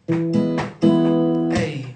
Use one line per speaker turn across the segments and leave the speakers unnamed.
Ei.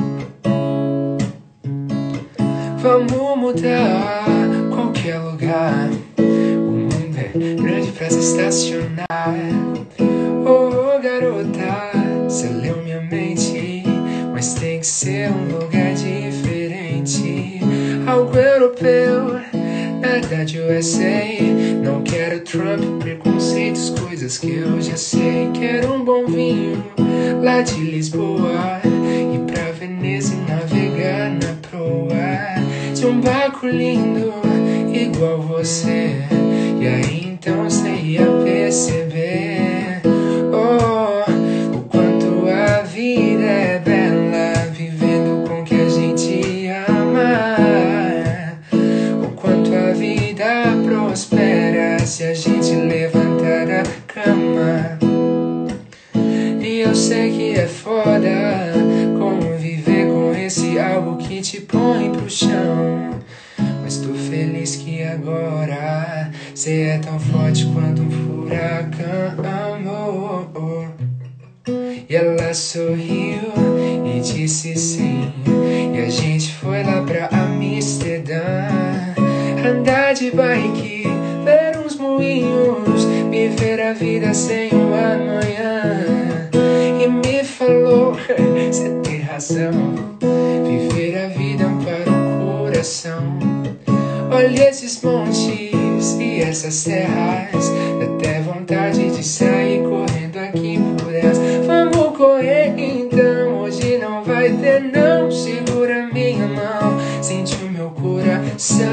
Vamos mudar qualquer lugar. O mundo é grande pra se estacionar. Oh, garota, você leu minha mente, mas tem que ser um lugar diferente. Algo europeu, nada de USA. Não quero Trump, preconceitos, coisas que eu já sei. Quero um bom vinho lá de Lisboa, ir pra Veneza e navegar na proa de um barco lindo igual você. E aí então você ia perceber o quanto a vida é bela, vivendo com o que a gente ama. O quanto a vida prospera se a gente levantar da cama. E eu sei que é foda conviver com esse algo que te põe pro chão, mas tô feliz que agora cê é tão forte quanto um furacão, amor. E ela sorriu e disse sim, e a gente foi lá pra Amsterdã, andar de bike, ver uns moinhos, viver a vida sem um amanhã. E me falou, cê tem razão, viver a vida para o coração. Olha esses montes e essas terras, dá até vontade de sair correndo aqui por elas. Vamos correr então, hoje não vai ter não. Segura minha mão, sente o meu coração.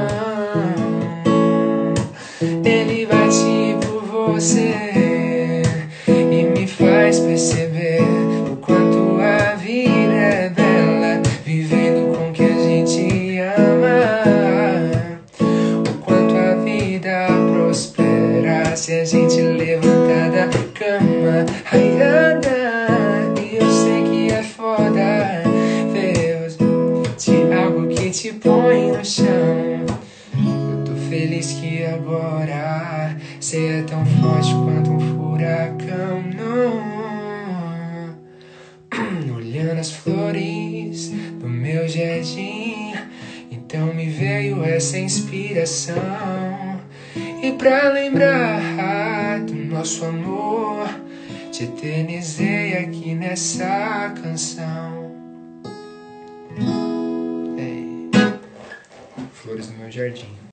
Ele bate por você e me faz perceber o quanto a vida é bela, vivendo com o que a gente ama. O quanto a vida prospera se a gente levantar da cama. Ai, Ana, e eu sei que é foda ver de algo que te põe no chão. Eu tô feliz que agora cê é tão forte quanto um furacão. Olhando as flores do meu jardim, então me veio essa inspiração. E pra lembrar do nosso amor, te eternizei aqui nessa canção. Ei. Flores no meu jardim.